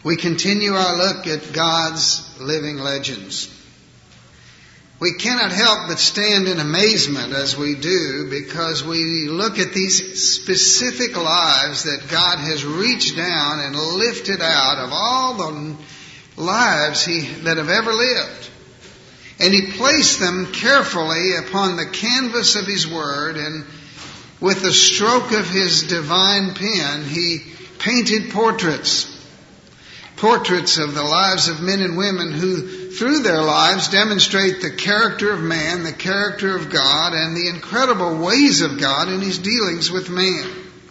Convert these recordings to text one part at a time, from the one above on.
We continue our look at God's living legends. We cannot help but stand in amazement as we do, because we look at these specific lives that God has reached down and lifted out of all the lives that have ever lived. And He placed them carefully upon the canvas of His Word, and with the stroke of His divine pen, He painted portraits of the lives of men and women who, through their lives, demonstrate the character of man, the character of God, and the incredible ways of God in His dealings with man.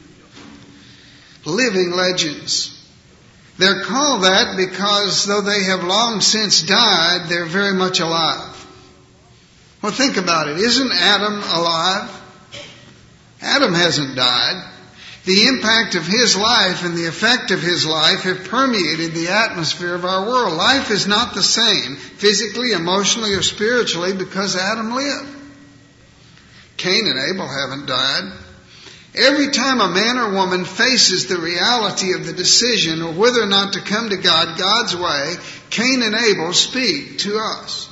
Living legends. They're called that because though they have long since died, they're very much alive. Well, think about it. Isn't Adam alive? Adam hasn't died. The impact of his life and the effect of his life have permeated the atmosphere of our world. Life is not the same, physically, emotionally, or spiritually, because Adam lived. Cain and Abel haven't died. Every time a man or woman faces the reality of the decision of whether or not to come to God God's way, Cain and Abel speak to us.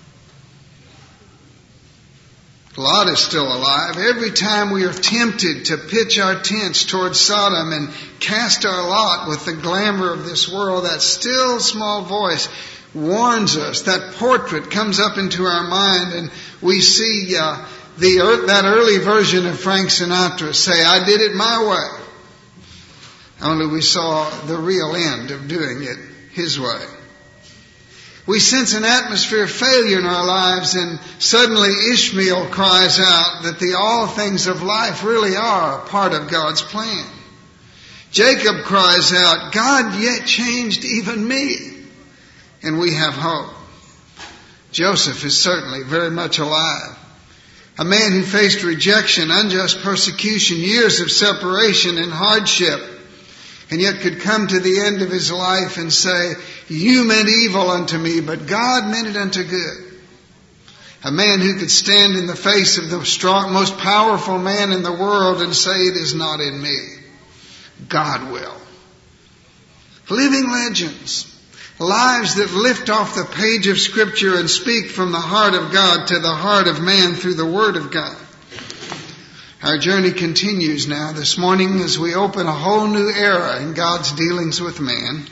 Lot is still alive. Every time we are tempted to pitch our tents towards Sodom and cast our lot with the glamour of this world, that still small voice warns us. That portrait comes up into our mind, and we see that early version of Frank Sinatra say, "I did it my way." Only we saw the real end of doing it His way. We sense an atmosphere of failure in our lives, and suddenly Ishmael cries out that all things of life really are a part of God's plan. Jacob cries out, "God yet changed even me," and we have hope. Joseph is certainly very much alive. A man who faced rejection, unjust persecution, years of separation and hardship, and yet could come to the end of his life and say, "You meant evil unto me, but God meant it unto good." A man who could stand in the face of the most powerful man in the world and say, "It is not in me. God will." Living legends. Lives that lift off the page of Scripture and speak from the heart of God to the heart of man through the Word of God. Our journey continues now this morning as we open a whole new era in God's dealings with man.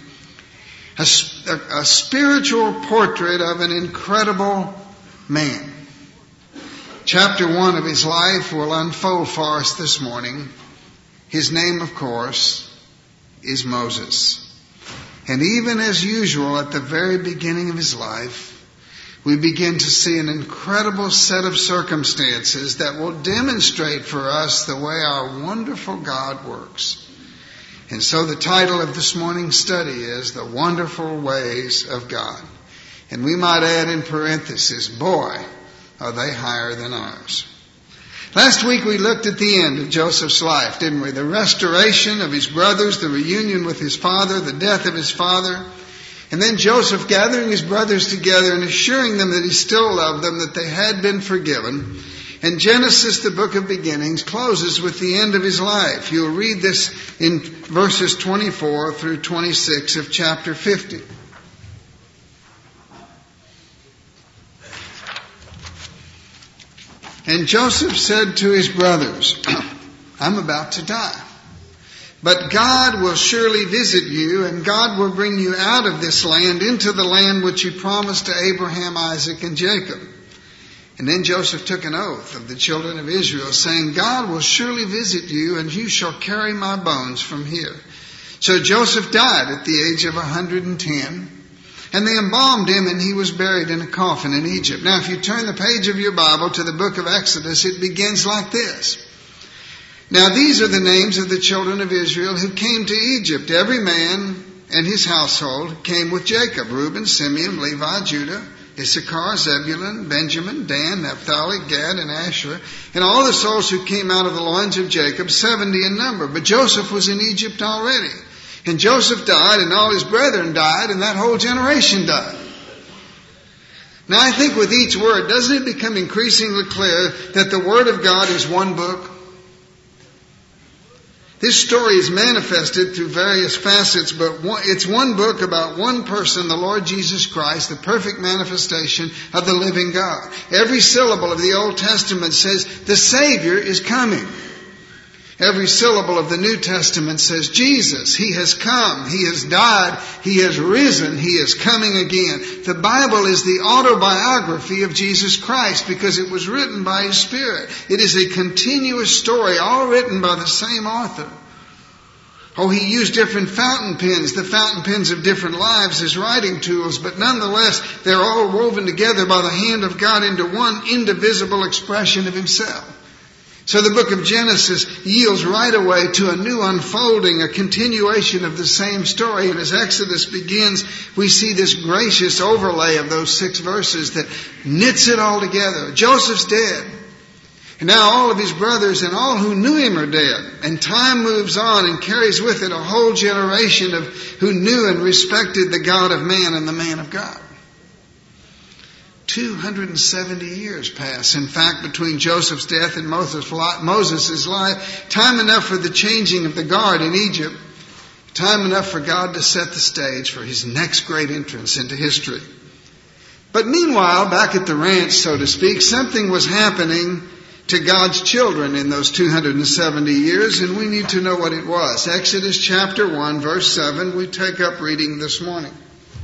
A spiritual portrait of an incredible man. Chapter 1 of his life will unfold for us this morning. His name, of course, is Moses. And even as usual, at the very beginning of his life, we begin to see an incredible set of circumstances that will demonstrate for us the way our wonderful God works. And so the title of this morning's study is The Wonderful Ways of God. And we might add in parentheses, boy, are they higher than ours. Last week we looked at the end of Joseph's life, didn't we? The restoration of his brothers, the reunion with his father, the death of his father. And then Joseph gathering his brothers together and assuring them that he still loved them, that they had been forgiven. And Genesis, the book of beginnings, closes with the end of his life. You'll read this in verses 24 through 26 of chapter 50. And Joseph said to his brothers, "I'm about to die. But God will surely visit you, and God will bring you out of this land into the land which He promised to Abraham, Isaac, and Jacob." And then Joseph took an oath of the children of Israel, saying, "God will surely visit you, and you shall carry my bones from here." So Joseph died at the age of 110, and they embalmed him, and he was buried in a coffin in Egypt. Now, if you turn the page of your Bible to the book of Exodus, it begins like this. Now these are the names of the children of Israel who came to Egypt. Every man and his household came with Jacob: Reuben, Simeon, Levi, Judah, Issachar, Zebulun, Benjamin, Dan, Naphtali, Gad, and Asher, and all the souls who came out of the loins of Jacob, 70 in number. But Joseph was in Egypt already. And Joseph died, and all his brethren died, and that whole generation died. Now I think with each word, doesn't it become increasingly clear that the Word of God is one book? This story is manifested through various facets, but it's one book about one person, the Lord Jesus Christ, the perfect manifestation of the living God. Every syllable of the Old Testament says the Savior is coming. Every syllable of the New Testament says Jesus, He has come, He has died, He has risen, He is coming again. The Bible is the autobiography of Jesus Christ because it was written by His Spirit. It is a continuous story, all written by the same author. Oh, He used different fountain pens, the fountain pens of different lives as writing tools, but nonetheless, they're all woven together by the hand of God into one indivisible expression of Himself. So the book of Genesis yields right away to a new unfolding, a continuation of the same story. And as Exodus begins, we see this gracious overlay of those 6 verses that knits it all together. Joseph's dead. And now all of his brothers and all who knew him are dead. And time moves on and carries with it a whole generation of who knew and respected the God of man and the man of God. 270 years pass. In fact, between Joseph's death and Moses' life, time enough for the changing of the guard in Egypt, time enough for God to set the stage for His next great entrance into history. But meanwhile, back at the ranch, so to speak, something was happening to God's children in those 270 years, and we need to know what it was. Exodus chapter 1, verse 7, we take up reading this morning.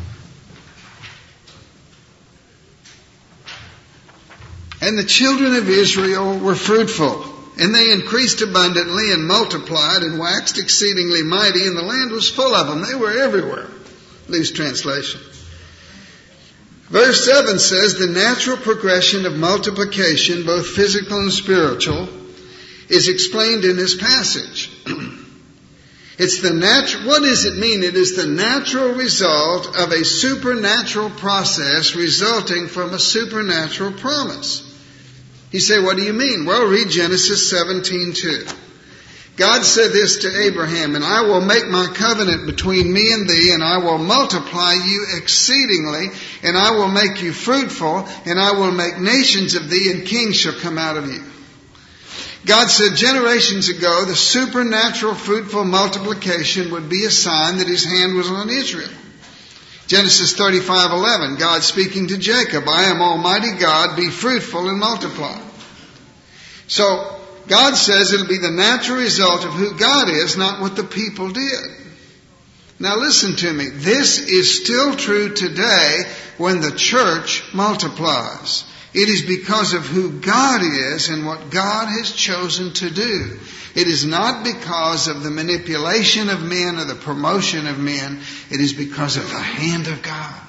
And the children of Israel were fruitful, and they increased abundantly and multiplied and waxed exceedingly mighty, and the land was full of them. They were everywhere. Loose translation. Verse 7 says the natural progression of multiplication, both physical and spiritual, is explained in this passage. It's the natural. What does it mean? It is the natural result of a supernatural process resulting from a supernatural promise. You say, what do you mean? Well, read Genesis 17:2. God said this to Abraham, and I will make my covenant between me and thee, and I will multiply you exceedingly, and I will make you fruitful, and I will make nations of thee, and kings shall come out of you. God said generations ago the supernatural fruitful multiplication would be a sign that His hand was on Israel. Genesis 35:11, God speaking to Jacob, I am Almighty God, be fruitful and multiply. So, God says it'll be the natural result of who God is, not what the people did. Now listen to me. This is still true today when the church multiplies. It is because of who God is and what God has chosen to do. It is not because of the manipulation of men or the promotion of men. It is because of the hand of God.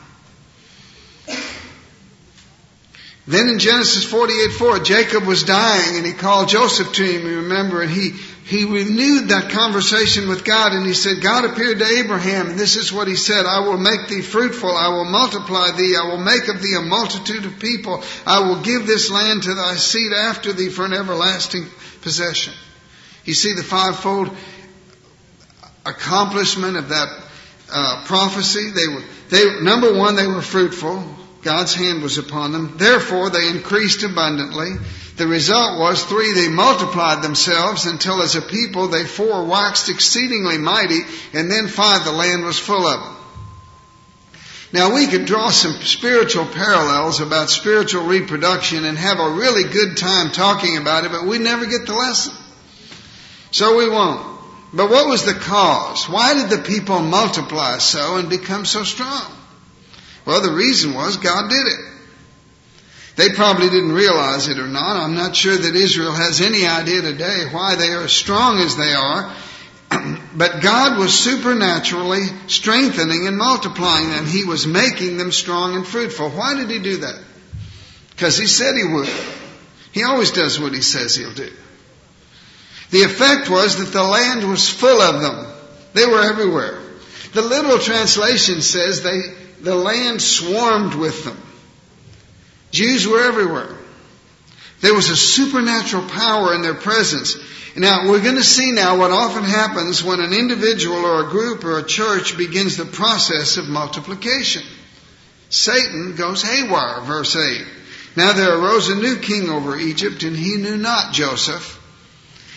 Then in Genesis 48:4, Jacob was dying and he called Joseph to him, you remember, and he renewed that conversation with God, and he said, God appeared to Abraham, and this is what he said, I will make thee fruitful, I will multiply thee, I will make of thee a multitude of people, I will give this land to thy seed after thee for an everlasting possession. You see the fivefold accomplishment of that prophecy? Number one, they were fruitful. God's hand was upon them. Therefore, they increased abundantly. The result was 3, they multiplied themselves until as a people they 4 waxed exceedingly mighty, and then 5, the land was full of them. Now we could draw some spiritual parallels about spiritual reproduction and have a really good time talking about it, but we'd never get the lesson. So we won't. But what was the cause? Why did the people multiply so and become so strong? Well, the reason was God did it. They probably didn't realize it or not. I'm not sure that Israel has any idea today why they are as strong as they are. But God was supernaturally strengthening and multiplying them. He was making them strong and fruitful. Why did He do that? Because He said He would. He always does what He says He'll do. The effect was that the land was full of them. They were everywhere. The literal translation says the land swarmed with them. Jews were everywhere. There was a supernatural power in their presence. Now, we're going to see now what often happens when an individual or a group or a church begins the process of multiplication. Satan goes haywire, verse 8. Now there arose a new king over Egypt, and he knew not Joseph.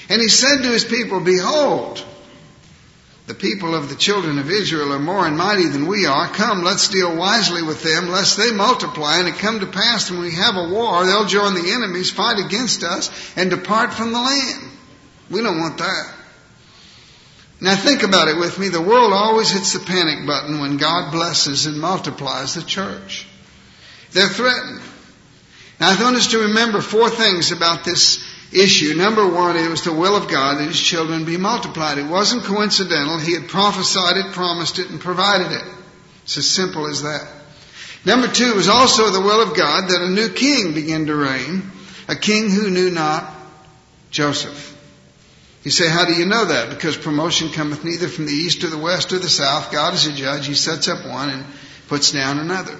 And he said to his people, behold, the people of the children of Israel are more and mighty than we are. Come, let's deal wisely with them, lest they multiply. And it come to pass when we have a war, they'll join the enemies, fight against us, and depart from the land. We don't want that. Now think about it with me. The world always hits the panic button when God blesses and multiplies the church. They're threatened. Now I want us to remember 4 things about this issue. Number 1, it was the will of God that his children be multiplied. It wasn't coincidental. He had prophesied it, promised it, and provided it. It's as simple as that. Number 2, it was also the will of God that a new king begin to reign, a king who knew not Joseph. You say, how do you know that? Because promotion cometh neither from the east or the west or the south. God is a judge. He sets up one and puts down another.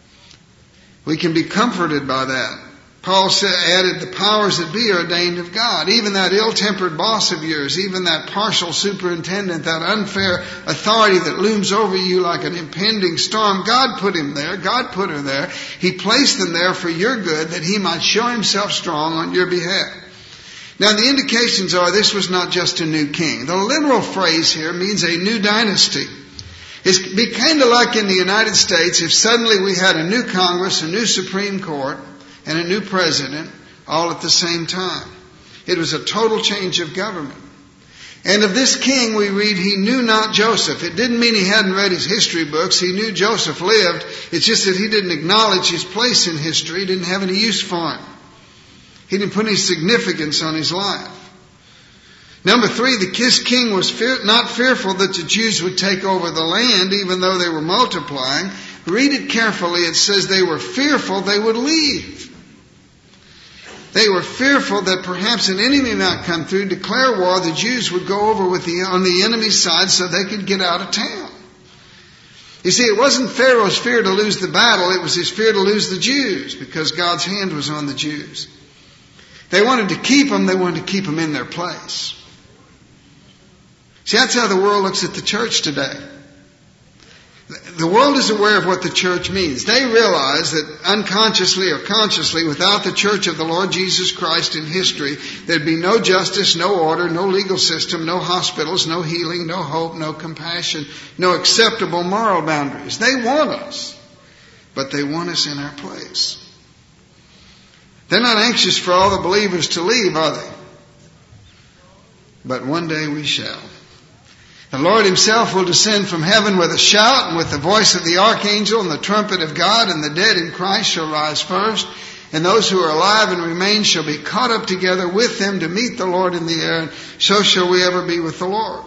We can be comforted by that. Paul added, the powers that be are ordained of God. Even that ill-tempered boss of yours, even that partial superintendent, that unfair authority that looms over you like an impending storm, God put him there. God put her there. He placed them there for your good, that he might show himself strong on your behalf. Now the indications are this was not just a new king. The literal phrase here means a new dynasty. It'd be kind of like in the United States if suddenly we had a new Congress, a new Supreme Court, and a new president all at the same time. It was a total change of government. And of this king we read he knew not Joseph. It didn't mean he hadn't read his history books. He knew Joseph lived. It's just that he didn't acknowledge his place in history. He didn't have any use for him. He didn't put any significance on his life. Number 3, the king was not fearful that the Jews would take over the land even though they were multiplying. Read it carefully. It says they were fearful they would leave. They were fearful that perhaps an enemy might come through, declare war, the Jews would go over on the enemy's side so they could get out of town. You see, it wasn't Pharaoh's fear to lose the battle, it was his fear to lose the Jews, because God's hand was on the Jews. They wanted to keep them, they wanted to keep them in their place. See, that's how the world looks at the church today. The world is aware of what the church means. They realize that unconsciously or consciously, without the church of the Lord Jesus Christ in history, there'd be no justice, no order, no legal system, no hospitals, no healing, no hope, no compassion, no acceptable moral boundaries. They want us, but they want us in our place. They're not anxious for all the believers to leave, are they? But one day we shall. The Lord himself will descend from heaven with a shout and with the voice of the archangel and the trumpet of God, and the dead in Christ shall rise first, and those who are alive and remain shall be caught up together with them to meet the Lord in the air, and so shall we ever be with the Lord.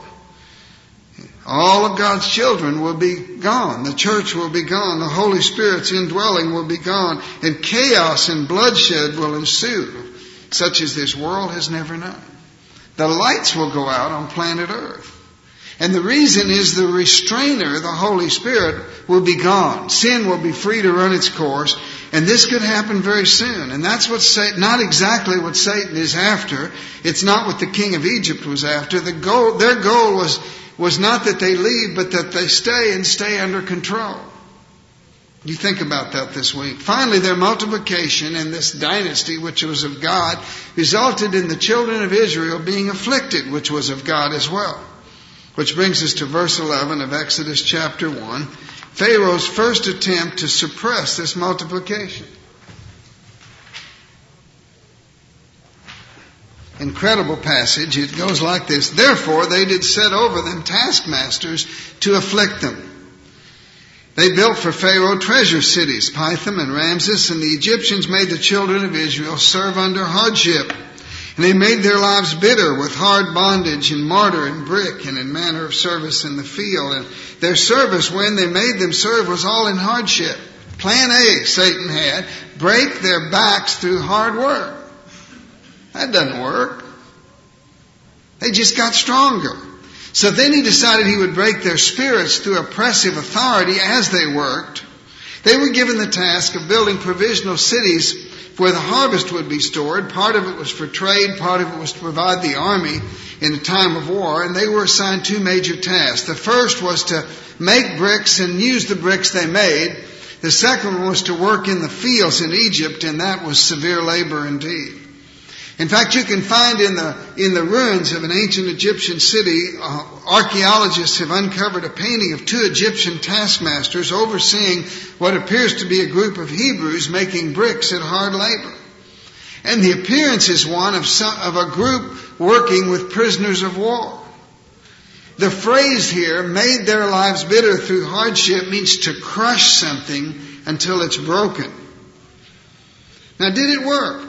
All of God's children will be gone. The church will be gone. The Holy Spirit's indwelling will be gone, and chaos and bloodshed will ensue, such as this world has never known. The lights will go out on planet Earth. And the reason is the restrainer, the Holy Spirit, will be gone. Sin will be free to run its course. And this could happen very soon. And that's what not exactly what Satan is after. It's not what the king of Egypt was after. Their goal was not that they leave, but that they stay and stay under control. You think about that this week. Finally, their multiplication in this dynasty, which was of God, resulted in the children of Israel being afflicted, which was of God as well. Which brings us to verse 11 of Exodus chapter 1. Pharaoh's first attempt to suppress this multiplication. Incredible passage. It goes like this. Therefore they did set over them taskmasters to afflict them. They built for Pharaoh treasure cities, Pithom and Ramses, and the Egyptians made the children of Israel serve under hardship. And they made their lives bitter with hard bondage in mortar and brick and in manner of service in the field. And their service, when they made them serve, was all in hardship. Plan A, Satan had, break their backs through hard work. That doesn't work. They just got stronger. So then he decided he would break their spirits through oppressive authority as they worked. They were given the task of building provisional cities where the harvest would be stored. Part of it was for trade, part of it was to provide the army in a time of war, and they were assigned 2 major tasks. The first was to make bricks and use the bricks they made. The second one was to work in the fields in Egypt, and that was severe labor indeed. In fact, you can find in the ruins of an ancient Egyptian city, archaeologists have uncovered a painting of two Egyptian taskmasters overseeing what appears to be a group of Hebrews making bricks at hard labor. And the appearance is one of a group working with prisoners of war. The phrase here, made their lives bitter through hardship, means to crush something until it's broken. Now, did it work?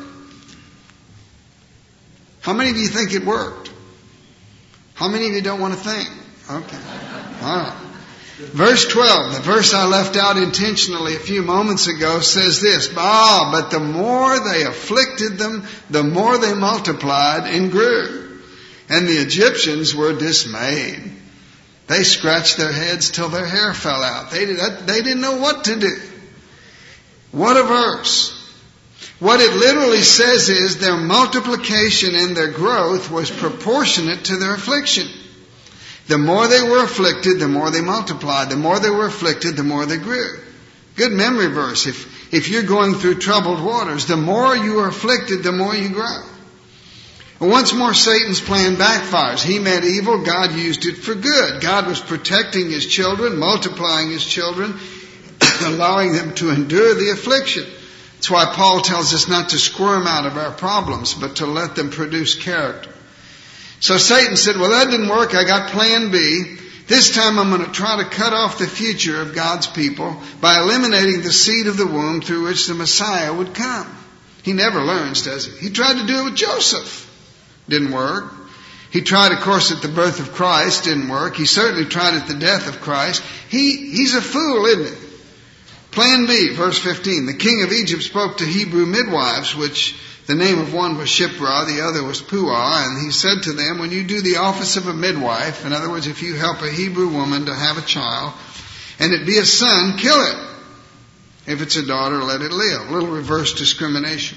How many of you think it worked? How many of you don't want to think? Okay. All right. Verse 12, the verse I left out intentionally a few moments ago, says this, but the more they afflicted them, the more they multiplied and grew. And the Egyptians were dismayed. They scratched their heads till their hair fell out. They didn't know what to do. What a verse. What it literally says is their multiplication and their growth was proportionate to their affliction. The more they were afflicted, the more they multiplied. The more they were afflicted, the more they grew. Good memory verse. If you're going through troubled waters, the more you are afflicted, the more you grow. Once more, Satan's plan backfires. He meant evil. God used it for good. God was protecting His children, multiplying His children, allowing them to endure the affliction. That's why Paul tells us not to squirm out of our problems, but to let them produce character. So Satan said, well, that didn't work. I got plan B. This time I'm going to try to cut off the future of God's people by eliminating the seed of the womb through which the Messiah would come. He never learns, does he? He tried to do it with Joseph. Didn't work. He tried, of course, at the birth of Christ. Didn't work. He certainly tried at the death of Christ. He's a fool, isn't he? Plan B, verse 15. The king of Egypt spoke to Hebrew midwives, which the name of one was Shiphrah, the other was Puah, and he said to them, when you do the office of a midwife, in other words, if you help a Hebrew woman to have a child, and it be a son, kill it. If it's a daughter, let it live. A little reverse discrimination.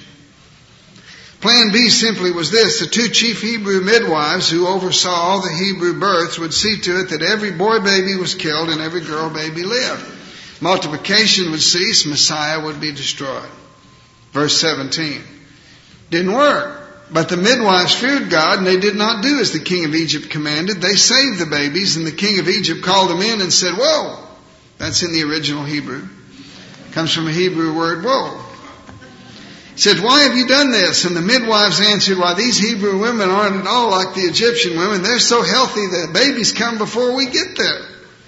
Plan B simply was this. The two chief Hebrew midwives who oversaw all the Hebrew births would see to it that every boy baby was killed and every girl baby lived. Multiplication would cease, Messiah would be destroyed. Verse 17. Didn't work. But the midwives feared God, and they did not do as the king of Egypt commanded. They saved the babies, and the king of Egypt called them in and said, whoa! That's in the original Hebrew. Comes from a Hebrew word, whoa. He said, why have you done this? And the midwives answered, why, these Hebrew women aren't at all like the Egyptian women. They're so healthy that babies come before we get there.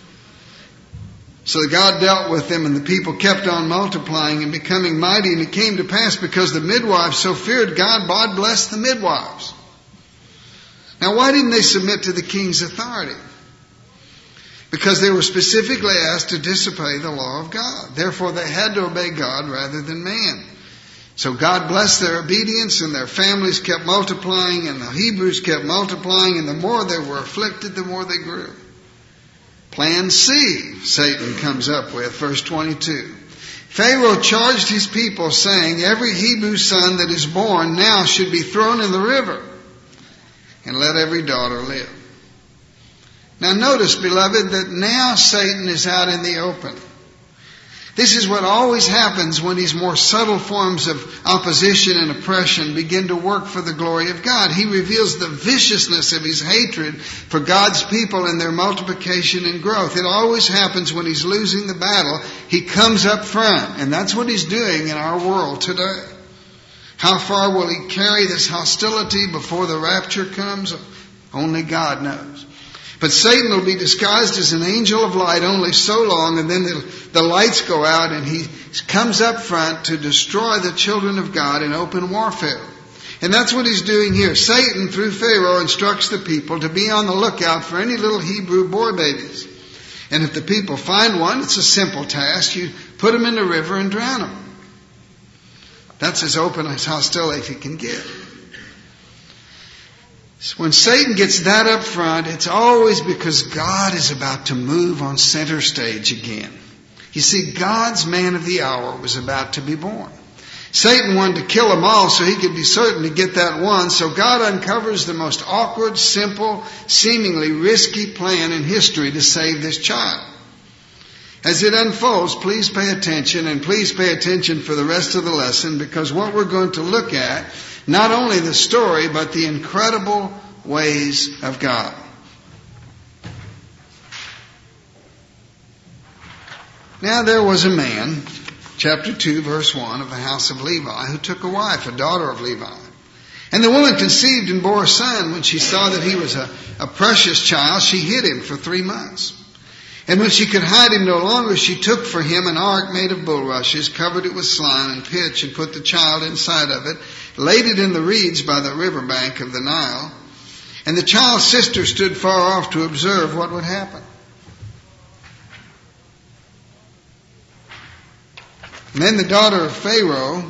So God dealt with them, and the people kept on multiplying and becoming mighty. And it came to pass, because the midwives so feared God, God blessed the midwives. Now, why didn't they submit to the king's authority? Because they were specifically asked to disobey the law of God. Therefore, they had to obey God rather than man. So God blessed their obedience, and their families kept multiplying, and the Hebrews kept multiplying, and the more they were afflicted, the more they grew. Plan C, Satan comes up with, verse 22. Pharaoh charged his people, saying, every Hebrew son that is born now should be thrown in the river, and let every daughter live. Now notice, beloved, that now Satan is out in the open. This is what always happens when these more subtle forms of opposition and oppression begin to work for the glory of God. He reveals the viciousness of his hatred for God's people and their multiplication and growth. It always happens when he's losing the battle. He comes up front, and that's what he's doing in our world today. How far will he carry this hostility before the rapture comes? Only God knows. But Satan will be disguised as an angel of light only so long, and then the lights go out, and he comes up front to destroy the children of God in open warfare. And that's what he's doing here. Satan, through Pharaoh, instructs the people to be on the lookout for any little Hebrew boy babies. And if the people find one, it's a simple task. You put them in the river and drown them. That's as open as hostility as he can get. When Satan gets that up front, it's always because God is about to move on center stage again. You see, God's man of the hour was about to be born. Satan wanted to kill them all so he could be certain to get that one. So God uncovers the most awkward, simple, seemingly risky plan in history to save this child. As it unfolds, please pay attention, and please pay attention for the rest of the lesson, because what we're going to look at Not only the story, but the incredible ways of God. Now there was a man, chapter 2, verse 1, of the house of Levi, who took a wife, a daughter of Levi. And the woman conceived and bore a son. When she saw that he was a precious child, she hid him for 3 months. And when she could hide him no longer, she took for him an ark made of bulrushes, covered it with slime and pitch, and put the child inside of it, laid it in the reeds by the river bank of the Nile. And the child's sister stood far off to observe what would happen. And then the daughter of Pharaoh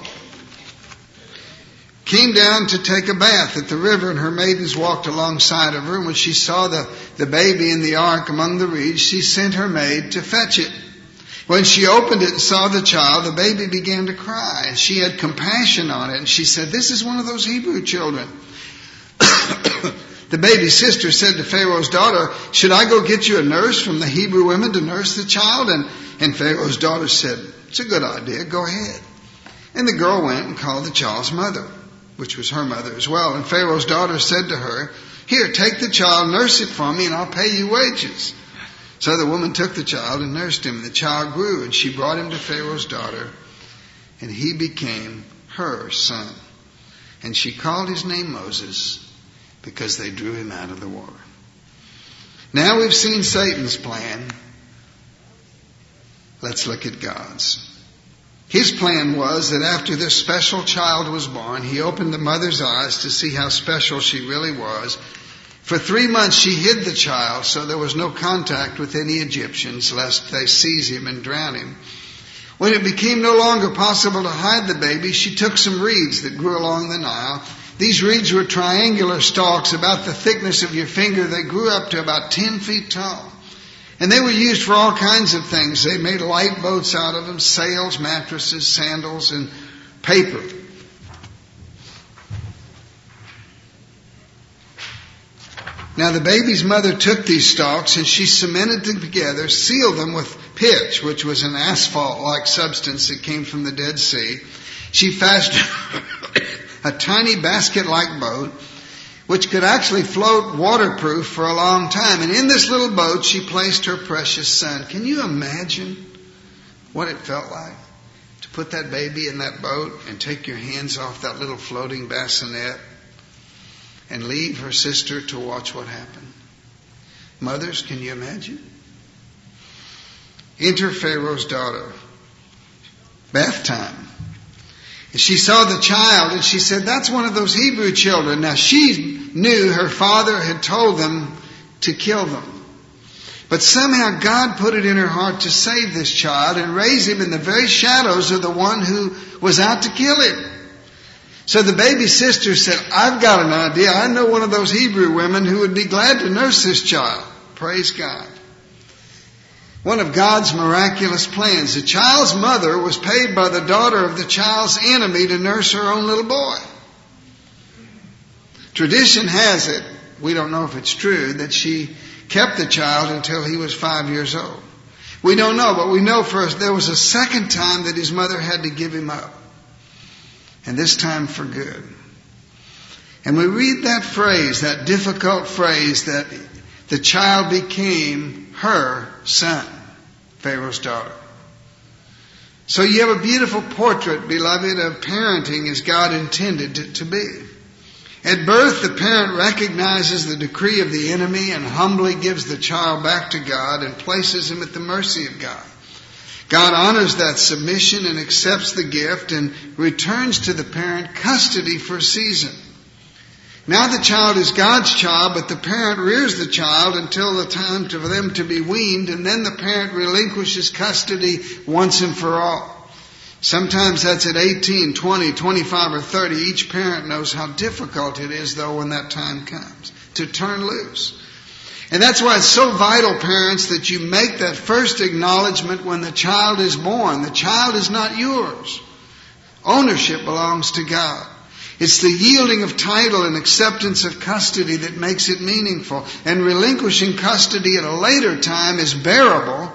came down to take a bath at the river, and her maidens walked alongside of her. And when she saw the baby in the ark among the reeds, she sent her maid to fetch it. When she opened it and saw the child, the baby began to cry, and she had compassion on it, and she said, "This is one of those Hebrew children." The baby's sister said to Pharaoh's daughter, "Should I go get you a nurse from the Hebrew women to nurse the child?" And Pharaoh's daughter said, "It's a good idea, go ahead." And the girl went and called the child's mother, which was her mother as well. And Pharaoh's daughter said to her, "Here, take the child, nurse it for me, and I'll pay you wages." So the woman took the child and nursed him. The child grew, and she brought him to Pharaoh's daughter, and he became her son. And she called his name Moses, because they drew him out of the water. Now we've seen Satan's plan. Let's look at God's. His plan was that after this special child was born, he opened the mother's eyes to see how special she really was. For 3 months she hid the child, so there was no contact with any Egyptians, lest they seize him and drown him. When it became no longer possible to hide the baby, she took some reeds that grew along the Nile. These reeds were triangular stalks about the thickness of your finger. They grew up to about 10 feet tall. And they were used for all kinds of things. They made light boats out of them, sails, mattresses, sandals, and paper. Now the baby's mother took these stalks and she cemented them together, sealed them with pitch, which was an asphalt-like substance that came from the Dead Sea. She fashioned a tiny basket-like boat, which could actually float waterproof for a long time. And in this little boat, she placed her precious son. Can you imagine what it felt like to put that baby in that boat and take your hands off that little floating bassinet and leave her sister to watch what happened? Mothers, can you imagine? Enter Pharaoh's daughter. Bath time. She saw the child and she said, "That's one of those Hebrew children." Now she knew her father had told them to kill them. But somehow God put it in her heart to save this child and raise him in the very shadows of the one who was out to kill him. So the baby sister said, "I've got an idea. I know one of those Hebrew women who would be glad to nurse this child." Praise God. One of God's miraculous plans. The child's mother was paid by the daughter of the child's enemy to nurse her own little boy. Tradition has it, we don't know if it's true, that she kept the child until he was 5 years old. We don't know, but we know first there was a second time that his mother had to give him up. And this time for good. And we read that phrase, that difficult phrase, that the child became her son, Pharaoh's daughter. So you have a beautiful portrait, beloved, of parenting as God intended it to be. At birth, the parent recognizes the decree of the enemy and humbly gives the child back to God and places him at the mercy of God. God honors that submission and accepts the gift and returns to the parent custody for a season. Now the child is God's child, but the parent rears the child until the time for them to be weaned, and then the parent relinquishes custody once and for all. Sometimes that's at 18, 20, 25, or 30. Each parent knows how difficult it is, though, when that time comes to turn loose. And that's why it's so vital, parents, that you make that first acknowledgement when the child is born. The child is not yours. Ownership belongs to God. It's the yielding of title and acceptance of custody that makes it meaningful. And relinquishing custody at a later time is bearable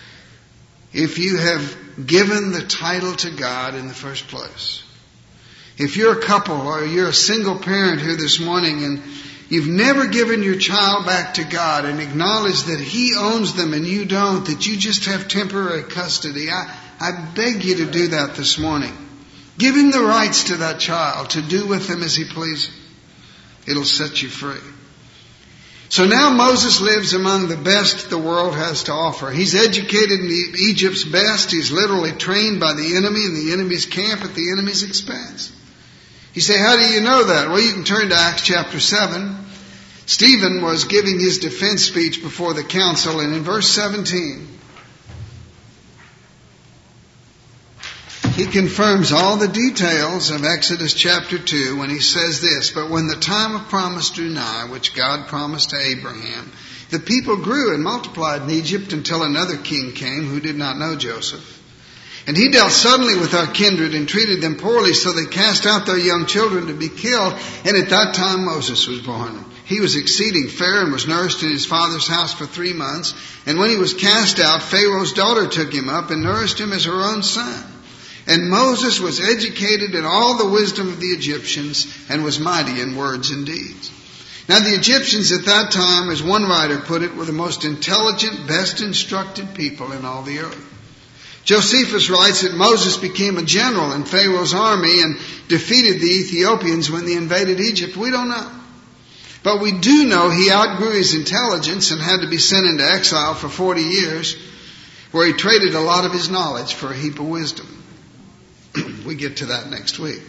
if you have given the title to God in the first place. If you're a couple or you're a single parent here this morning and you've never given your child back to God and acknowledged that He owns them and you don't, that you just have temporary custody, I beg you to do that this morning. Give Him the rights to that child to do with them as He pleases. It'll set you free. So now Moses lives among the best the world has to offer. He's educated in Egypt's best. He's literally trained by the enemy in the enemy's camp at the enemy's expense. You say, how do you know that? Well, you can turn to Acts chapter 7. Stephen was giving his defense speech before the council, and in verse 17, he confirms all the details of Exodus chapter 2 when he says this, "But when the time of promise drew nigh, which God promised to Abraham, the people grew and multiplied in Egypt until another king came who did not know Joseph. And he dealt suddenly with our kindred and treated them poorly, so they cast out their young children to be killed. And at that time Moses was born. He was exceeding fair and was nursed in his father's house for 3 months. And when he was cast out, Pharaoh's daughter took him up and nourished him as her own son. And Moses was educated in all the wisdom of the Egyptians and was mighty in words and deeds." Now the Egyptians at that time, as one writer put it, were the most intelligent, best instructed people in all the earth. Josephus writes that Moses became a general in Pharaoh's army and defeated the Ethiopians when they invaded Egypt. We don't know. But we do know he outgrew his intelligence and had to be sent into exile for 40 years, where he traded a lot of his knowledge for a heap of wisdom. We get to that next week.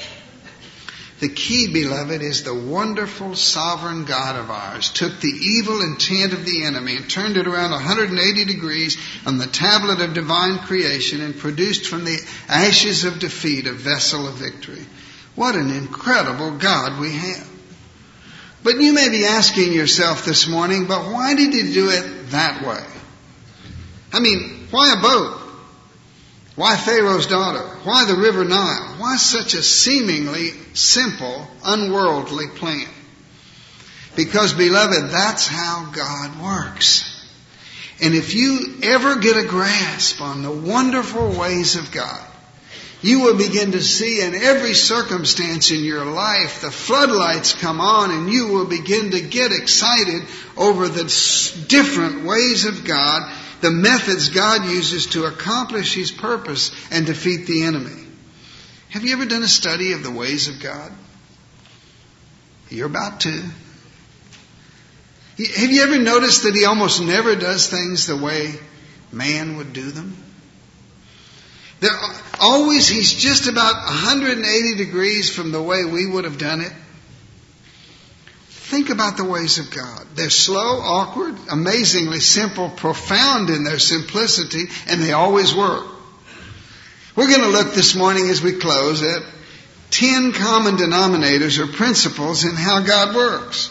The key, beloved, is the wonderful sovereign God of ours took the evil intent of the enemy and turned it around 180 degrees on the tablet of divine creation and produced from the ashes of defeat a vessel of victory. What an incredible God we have. But you may be asking yourself this morning, but why did He do it that way? I mean, why a boat? Why Pharaoh's daughter? Why the river Nile? Why such a seemingly simple, unworldly plan? Because, beloved, that's how God works. And if you ever get a grasp on the wonderful ways of God, you will begin to see in every circumstance in your life the floodlights come on, and you will begin to get excited over the different ways of God, the methods God uses to accomplish His purpose and defeat the enemy. Have you ever done a study of the ways of God? You're about to. Have you ever noticed that He almost never does things the way man would do them? He's just about 180 degrees from the way we would have done it. Think about the ways of God. They're slow, awkward, amazingly simple, profound in their simplicity, and they always work. We're going to look this morning as we close at 10 common denominators or principles in how God works.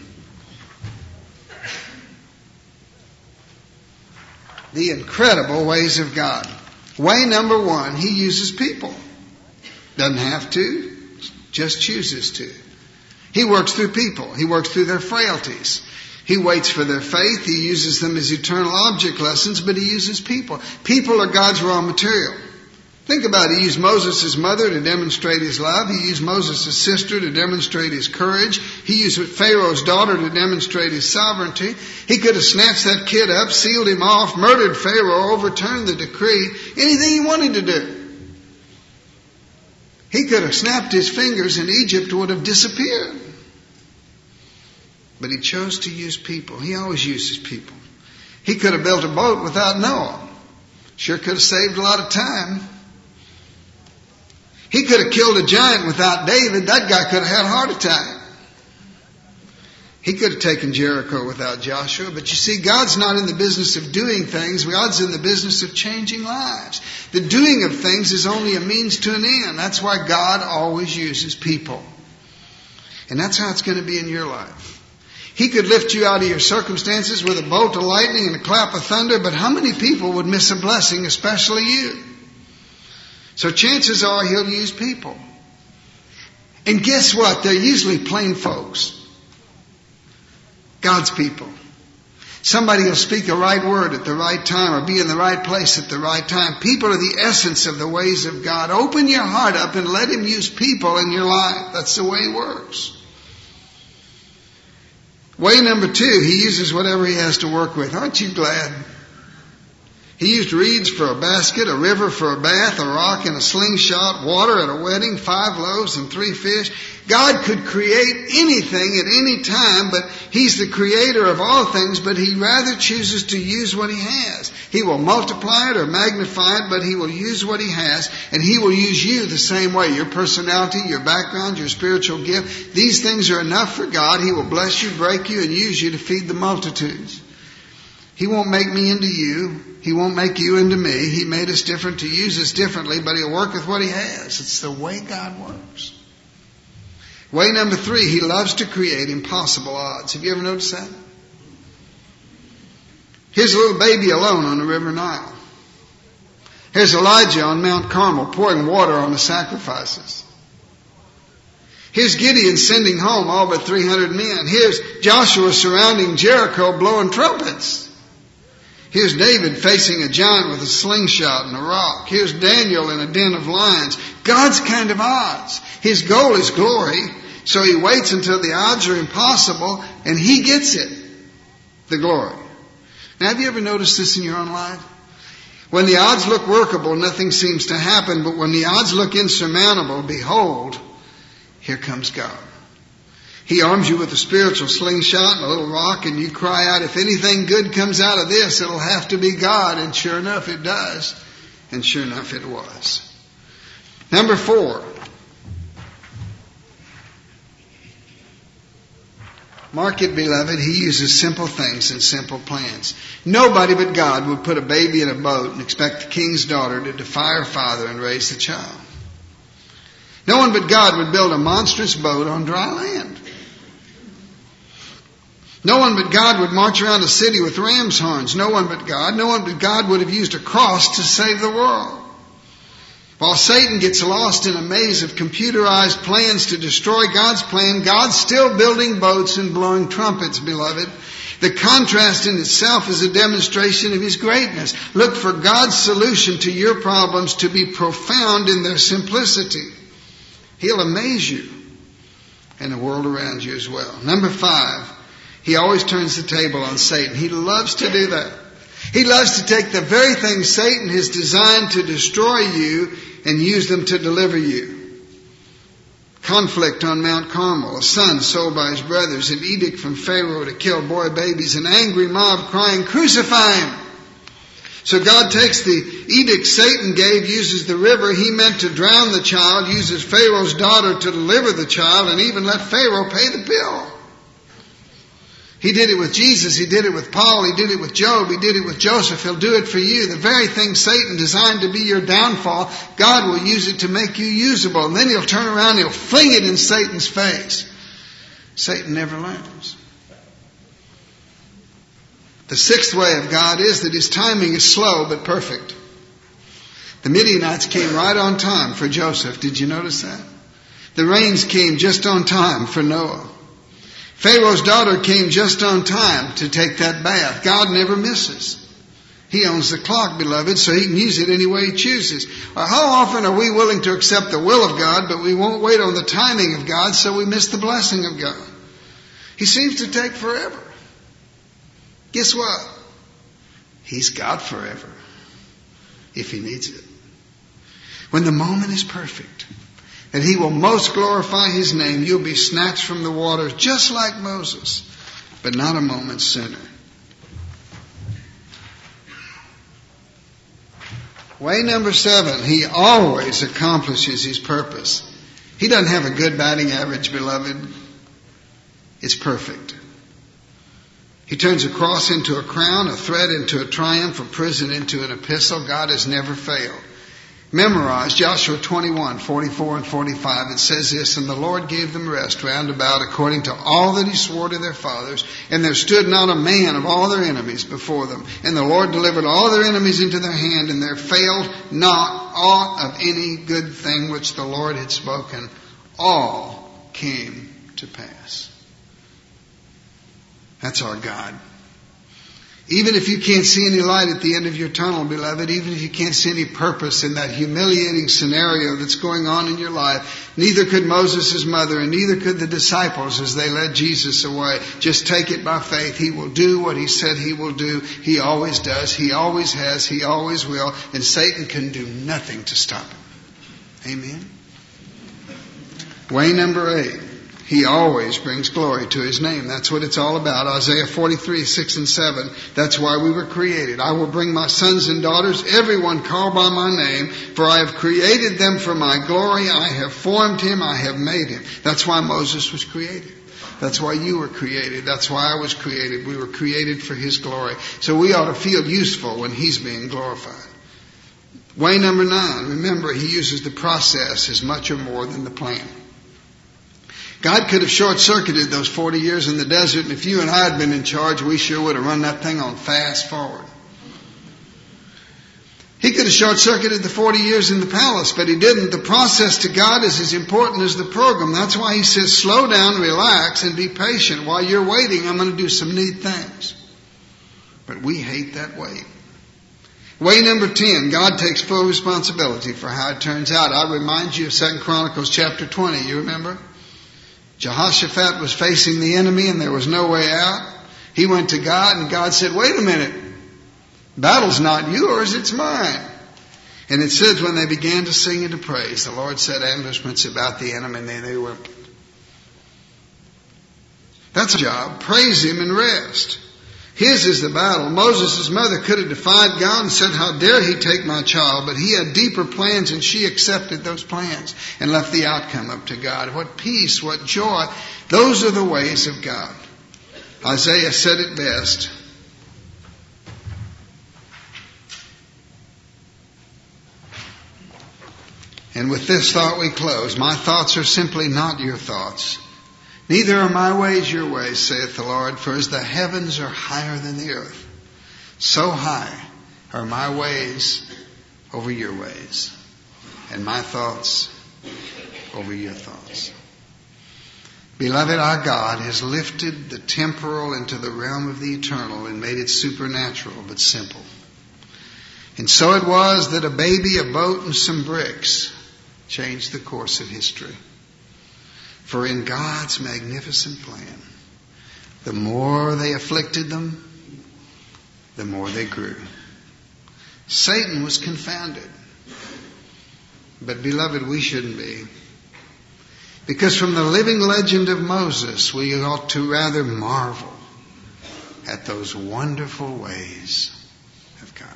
The incredible ways of God. Way number 1, He uses people. Doesn't have to, just chooses to. He works through people. He works through their frailties. He waits for their faith. He uses them as eternal object lessons, but He uses people. People are God's raw material. Think about it. He used Moses' mother to demonstrate His love. He used Moses' sister to demonstrate His courage. He used Pharaoh's daughter to demonstrate His sovereignty. He could have snatched that kid up, sealed him off, murdered Pharaoh, overturned the decree, anything He wanted to do. He could have snapped His fingers and Egypt would have disappeared. But He chose to use people. He always uses people. He could have built a boat without Noah. Sure could have saved a lot of time. He could have killed a giant without David. That guy could have had a heart attack. He could have taken Jericho without Joshua. But you see, God's not in the business of doing things. God's in the business of changing lives. The doing of things is only a means to an end. That's why God always uses people. And that's how it's going to be in your life. He could lift you out of your circumstances with a bolt of lightning and a clap of thunder, but how many people would miss a blessing, especially you? So chances are He'll use people. And guess what? They're usually plain folks. God's people. Somebody will speak a right word at the right time or be in the right place at the right time. People are the essence of the ways of God. Open your heart up and let Him use people in your life. That's the way He works. Way number 2, He uses whatever He has to work with. Aren't you glad? He used reeds for a basket, a river for a bath, a rock and a slingshot, water at a wedding, 5 loaves and 3 fish. God could create anything at any time, but He's the creator of all things, but He rather chooses to use what He has. He will multiply it or magnify it, but He will use what He has, and He will use you the same way. Your personality, your background, your spiritual gift, these things are enough for God. He will bless you, break you, and use you to feed the multitudes. He won't make me into you. He won't make you into me. He made us different to use us differently, but He'll work with what He has. It's the way God works. Way number 3, He loves to create impossible odds. Have you ever noticed that? Here's a little baby alone on the river Nile. Here's Elijah on Mount Carmel pouring water on the sacrifices. Here's Gideon sending home all but 300 men. Here's Joshua surrounding Jericho blowing trumpets. Here's David facing a giant with a slingshot and a rock. Here's Daniel in a den of lions. God's kind of odds. His goal is glory, so He waits until the odds are impossible, and He gets it, the glory. Now, have you ever noticed this in your own life? When the odds look workable, nothing seems to happen, but when the odds look insurmountable, behold, here comes God. He arms you with a spiritual slingshot and a little rock, and you cry out, if anything good comes out of this, it'll have to be God. And sure enough, it does. And sure enough, it was. Number 4. Mark it, beloved, He uses simple things and simple plans. Nobody but God would put a baby in a boat and expect the king's daughter to defy her father and raise the child. No one but God would build a monstrous boat on dry land. No one but God would march around a city with ram's horns. No one but God would have used a cross to save the world. While Satan gets lost in a maze of computerized plans to destroy God's plan, God's still building boats and blowing trumpets, beloved. The contrast in itself is a demonstration of His greatness. Look for God's solution to your problems to be profound in their simplicity. He'll amaze you and the world around you as well. Number 5. He always turns the table on Satan. He loves to do that. He loves to take the very things Satan has designed to destroy you and use them to deliver you. Conflict on Mount Carmel, a son sold by his brothers, an edict from Pharaoh to kill boy babies, an angry mob crying, crucify him. So God takes the edict Satan gave, uses the river He meant to drown the child, uses Pharaoh's daughter to deliver the child, and even let Pharaoh pay the bill. He did it with Jesus. He did it with Paul. He did it with Job. He did it with Joseph. He'll do it for you. The very thing Satan designed to be your downfall, God will use it to make you usable. And then He'll turn around and He'll fling it in Satan's face. Satan never learns. The 6th way of God is that His timing is slow but perfect. The Midianites came right on time for Joseph. Did you notice that? The rains came just on time for Noah. Pharaoh's daughter came just on time to take that bath. God never misses. He owns the clock, beloved, so He can use it any way He chooses. How often are we willing to accept the will of God, but we won't wait on the timing of God, so we miss the blessing of God? He seems to take forever. Guess what? He's God forever, if He needs it. When the moment is perfect, and He will most glorify His name, you'll be snatched from the water just like Moses, but not a moment sooner. Way number 7, He always accomplishes His purpose. He doesn't have a good batting average, beloved. It's perfect. He turns a cross into a crown, a threat into a triumph, a prison into an epistle. God has never failed. Memorize Joshua 21:44 and 45. It says this, and the Lord gave them rest round about according to all that He swore to their fathers. And there stood not a man of all their enemies before them. And the Lord delivered all their enemies into their hand, and there failed not aught of any good thing which the Lord had spoken. All came to pass. That's our God. Even if you can't see any light at the end of your tunnel, beloved, even if you can't see any purpose in that humiliating scenario that's going on in your life, neither could Moses' mother and neither could the disciples as they led Jesus away. Just take it by faith. He will do what he said he will do. He always does. He always has. He always will. And Satan can do nothing to stop him. Amen. Way number 8. He always brings glory to his name. That's what it's all about. Isaiah 43, 6 and 7. That's why we were created. I will bring my sons and daughters, everyone called by my name, for I have created them for my glory. I have formed him. I have made him. That's why Moses was created. That's why you were created. That's why I was created. We were created for his glory. So we ought to feel useful when he's being glorified. Way number 9. Remember, he uses the process as much or more than the plan. God could have short-circuited those 40 years in the desert, and if you and I had been in charge, we sure would have run that thing on fast forward. He could have short-circuited the 40 years in the palace, but he didn't. The process to God is as important as the program. That's why he says, slow down, relax, and be patient. While you're waiting, I'm going to do some neat things. But we hate that wait. Way number 10, God takes full responsibility for how it turns out. I remind you of 2 Chronicles chapter 20. You remember? Jehoshaphat was facing the enemy and there was no way out. He went to God and God said, wait a minute. Battle's not yours, it's mine. And it says when they began to sing and to praise, the Lord set ambushments about the enemy and they were. That's a job. Praise him and rest. His is the battle. Moses' mother could have defied God and said, how dare he take my child? But he had deeper plans and she accepted those plans and left the outcome up to God. What peace, what joy. Those are the ways of God. Isaiah said it best. And with this thought we close. My thoughts are simply not your thoughts. Neither are my ways your ways, saith the Lord, for as the heavens are higher than the earth, so high are my ways over your ways, and my thoughts over your thoughts. Beloved, our God has lifted the temporal into the realm of the eternal and made it supernatural but simple. And so it was that a baby, a boat, and some bricks changed the course of history. For in God's magnificent plan, the more they afflicted them, the more they grew. Satan was confounded. But beloved, we shouldn't be. Because from the living legend of Moses, we ought to rather marvel at those wonderful ways of God.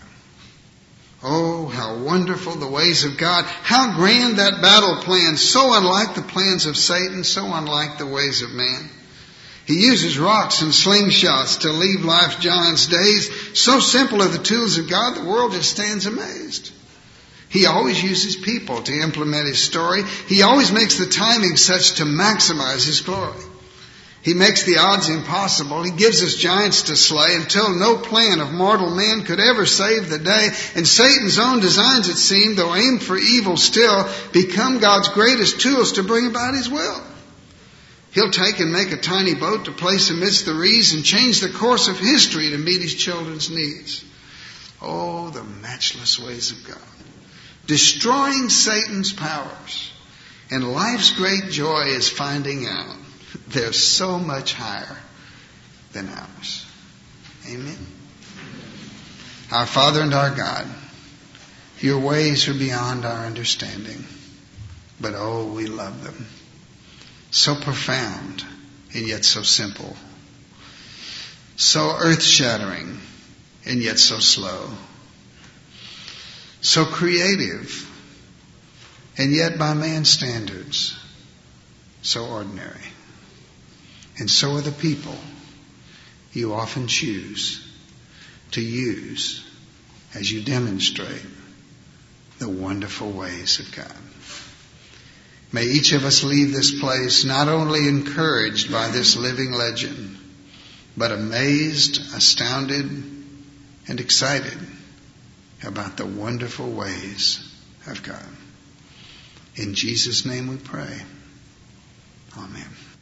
Oh, how wonderful the ways of God. How grand that battle plan. So unlike the plans of Satan, so unlike the ways of man. He uses rocks and slingshots to leave life's giants' days. So simple are the tools of God, the world just stands amazed. He always uses people to implement his story. He always makes the timing such to maximize his glory. He makes the odds impossible. He gives us giants to slay until no plan of mortal man could ever save the day. And Satan's own designs, it seemed, though aimed for evil still, become God's greatest tools to bring about his will. He'll take and make a tiny boat to place amidst the reeds and change the course of history to meet his children's needs. Oh, the matchless ways of God. Destroying Satan's powers. And life's great joy is finding out they're so much higher than ours. Amen. Our Father and our God, your ways are beyond our understanding. But oh, we love them. So profound and yet so simple. So earth-shattering and yet so slow. So creative and yet by man's standards so ordinary. And so are the people you often choose to use as you demonstrate the wonderful ways of God. May each of us leave this place not only encouraged by this living legend, but amazed, astounded, and excited about the wonderful ways of God. In Jesus' name we pray. Amen.